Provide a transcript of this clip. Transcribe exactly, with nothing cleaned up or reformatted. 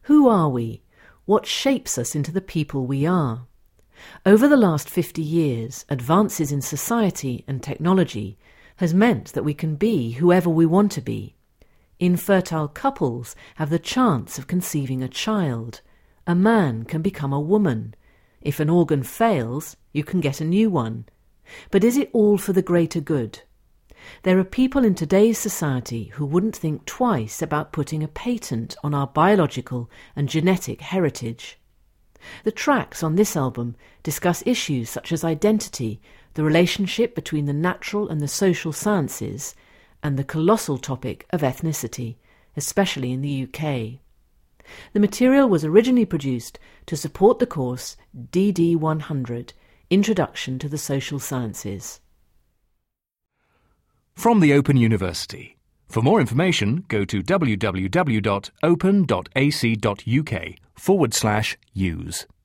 Who are we? What shapes us into the people we are? Over the last fifty years, advances in society and technology has meant that we can be whoever we want to be. Infertile couples have the chance of conceiving a child. A man can become a woman. If an organ fails, you can get a new one. But is it all for the greater good? There are people in today's society who wouldn't think twice about putting a patent on our biological and genetic heritage. The tracks on this album discuss issues such as identity, the relationship between the natural and the social sciences, and the colossal topic of ethnicity, especially in the U K. The material was originally produced to support the course D D one hundred, Introduction to the Social Sciences. From the Open University. For more information, go to www.open.ac.uk forward slash use.